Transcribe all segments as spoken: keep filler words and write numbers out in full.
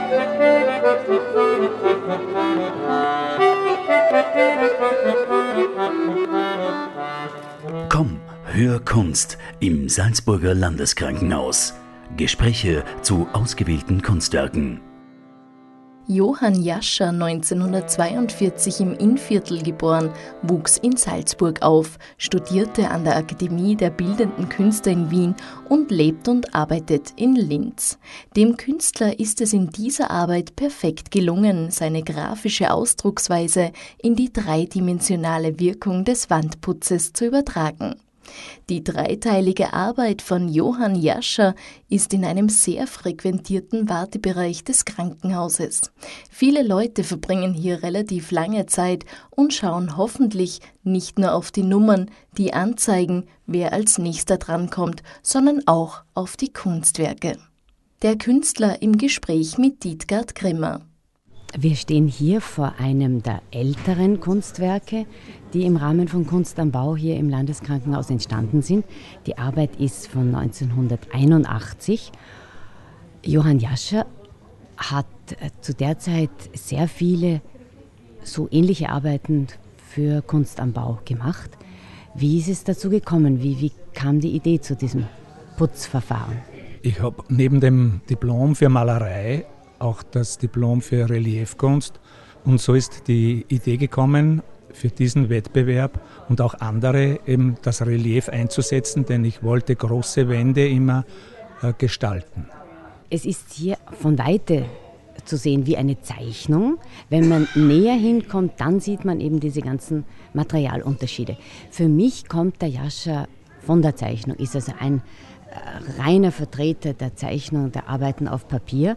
Komm, hör Kunst im Salzburger Landeskrankenhaus. Gespräche zu ausgewählten Kunstwerken. Johann Jascha, neunzehnhundertzweiundvierzig im Innviertel geboren, wuchs in Salzburg auf, studierte an der Akademie der Bildenden Künste in Wien und lebt und arbeitet in Linz. Dem Künstler ist es in dieser Arbeit perfekt gelungen, seine grafische Ausdrucksweise in die dreidimensionale Wirkung des Wandputzes zu übertragen. Die dreiteilige Arbeit von Johann Jascha ist in einem sehr frequentierten Wartebereich des Krankenhauses. Viele Leute verbringen hier relativ lange Zeit und schauen hoffentlich nicht nur auf die Nummern, die anzeigen, wer als nächster drankommt, sondern auch auf die Kunstwerke. Der Künstler im Gespräch mit Dietgard Grimmer. Wir stehen hier vor einem der älteren Kunstwerke, die im Rahmen von Kunst am Bau hier im Landeskrankenhaus entstanden sind. Die Arbeit ist von neunzehnhunderteinundachtzig. Johann Jascha hat zu der Zeit sehr viele so ähnliche Arbeiten für Kunst am Bau gemacht. Wie ist es dazu gekommen? Wie, wie kam die Idee zu diesem Putzverfahren? Ich habe neben dem Diplom für Malerei auch das Diplom für Reliefkunst. Und so ist die Idee gekommen, für diesen Wettbewerb und auch andere eben das Relief einzusetzen, denn ich wollte große Wände immer äh, gestalten. Es ist hier von Weite zu sehen wie eine Zeichnung. Wenn man näher hinkommt, dann sieht man eben diese ganzen Materialunterschiede. Für mich kommt der Jascha von der Zeichnung, ist also ein äh, reiner Vertreter der Zeichnung, der Arbeiten auf Papier,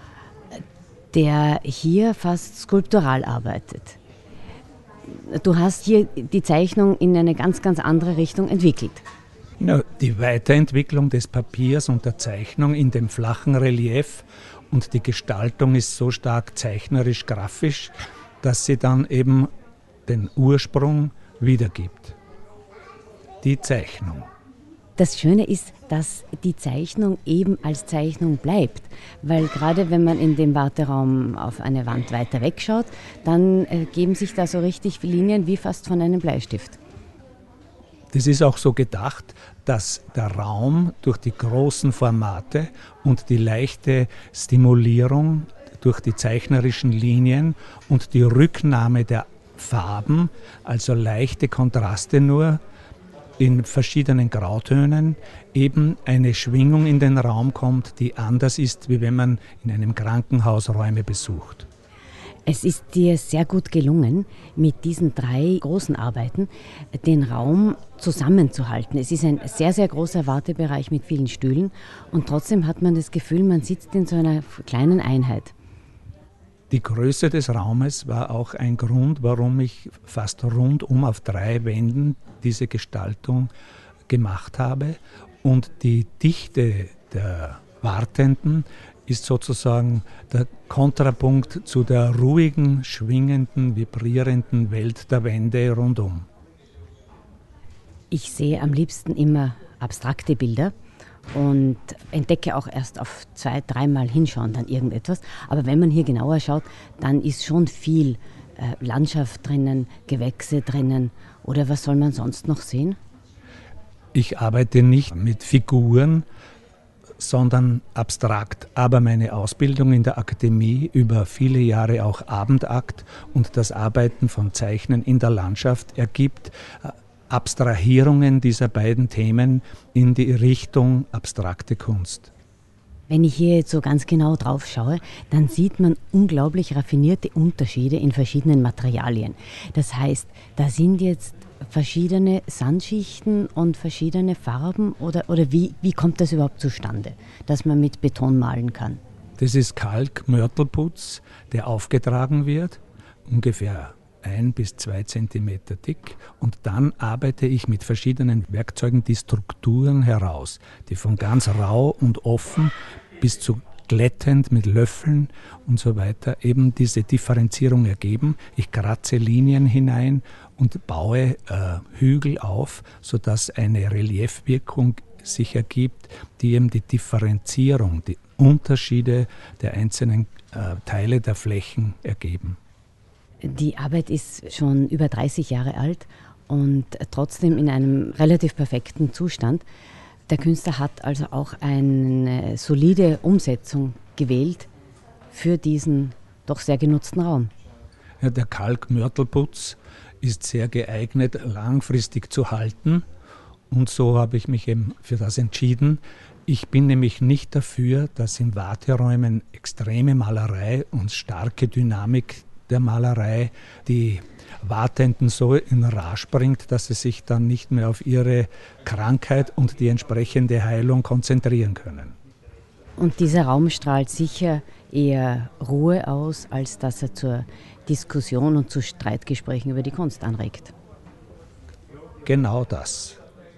der hier fast skulptural arbeitet. Du hast hier die Zeichnung in eine ganz, ganz andere Richtung entwickelt. Ja, die Weiterentwicklung des Papiers und der Zeichnung in dem flachen Relief und die Gestaltung ist so stark zeichnerisch-grafisch, dass sie dann eben den Ursprung wiedergibt. Die Zeichnung. Das Schöne ist, dass die Zeichnung eben als Zeichnung bleibt, weil gerade wenn man in dem Warteraum auf eine Wand weiter wegschaut, dann äh, geben sich da so richtig Linien wie fast von einem Bleistift. Das ist auch so gedacht, dass der Raum durch die großen Formate und die leichte Stimulierung durch die zeichnerischen Linien und die Rücknahme der Farben, also leichte Kontraste nur, in verschiedenen Grautönen eben eine Schwingung in den Raum kommt, die anders ist, wie wenn man in einem Krankenhaus Räume besucht. Es ist dir sehr gut gelungen, mit diesen drei großen Arbeiten den Raum zusammenzuhalten. Es ist ein sehr, sehr großer Wartebereich mit vielen Stühlen und trotzdem hat man das Gefühl, man sitzt in so einer kleinen Einheit. Die Größe des Raumes war auch ein Grund, warum ich fast rundum auf drei Wänden diese Gestaltung gemacht habe. Und die Dichte der Wartenden ist sozusagen der Kontrapunkt zu der ruhigen, schwingenden, vibrierenden Welt der Wände rundum. Ich sehe am liebsten immer abstrakte Bilder und entdecke auch erst auf zwei, dreimal hinschauen dann irgendetwas. Aber wenn man hier genauer schaut, dann ist schon viel äh, Landschaft drinnen, Gewächse drinnen. Oder was soll man sonst noch sehen? Ich arbeite nicht mit Figuren, sondern abstrakt. Aber meine Ausbildung in der Akademie über viele Jahre auch Abendakt und das Arbeiten von Zeichnen in der Landschaft ergibt äh, Abstrahierungen dieser beiden Themen in die Richtung abstrakte Kunst. Wenn ich hier jetzt so ganz genau drauf schaue, dann sieht man unglaublich raffinierte Unterschiede in verschiedenen Materialien. Das heißt, da sind jetzt verschiedene Sandschichten und verschiedene Farben oder, oder wie, wie kommt das überhaupt zustande, dass man mit Beton malen kann? Das ist Kalk-Mörtelputz, der aufgetragen wird, ungefähr ein bis zwei Zentimeter dick, und dann arbeite ich mit verschiedenen Werkzeugen die Strukturen heraus, die von ganz rau und offen bis zu glättend mit Löffeln und so weiter eben diese Differenzierung ergeben. Ich kratze Linien hinein und baue äh, Hügel auf, sodass eine Reliefwirkung sich ergibt, die eben die Differenzierung, die Unterschiede der einzelnen äh, Teile der Flächen ergeben. Die Arbeit ist schon über dreißig Jahre alt und trotzdem in einem relativ perfekten Zustand. Der Künstler hat also auch eine solide Umsetzung gewählt für diesen doch sehr genutzten Raum. Ja, der Kalkmörtelputz ist sehr geeignet, langfristig zu halten. Und so habe ich mich eben für das entschieden. Ich bin nämlich nicht dafür, dass in Warteräumen extreme Malerei und starke Dynamik der Malerei die Wartenden so in Rage bringt, dass sie sich dann nicht mehr auf ihre Krankheit und die entsprechende Heilung konzentrieren können. Und dieser Raum strahlt sicher eher Ruhe aus, als dass er zur Diskussion und zu Streitgesprächen über die Kunst anregt. Genau das.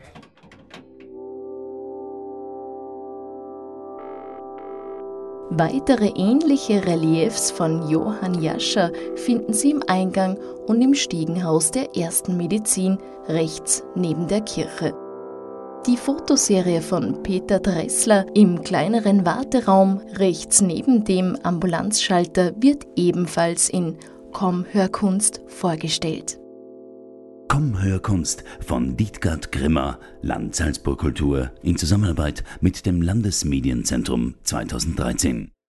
Weitere ähnliche Reliefs von Johann Jascher finden Sie im Eingang und im Stiegenhaus der Ersten Medizin, rechts neben der Kirche. Die Fotoserie von Peter Dressler im kleineren Warteraum rechts neben dem Ambulanzschalter wird ebenfalls in Komm, hör Kunst vorgestellt. Komm, hör Kunst von Dietgard Grimmer, Land Salzburg Kultur in Zusammenarbeit mit dem Landesmedienzentrum zweitausenddreizehn.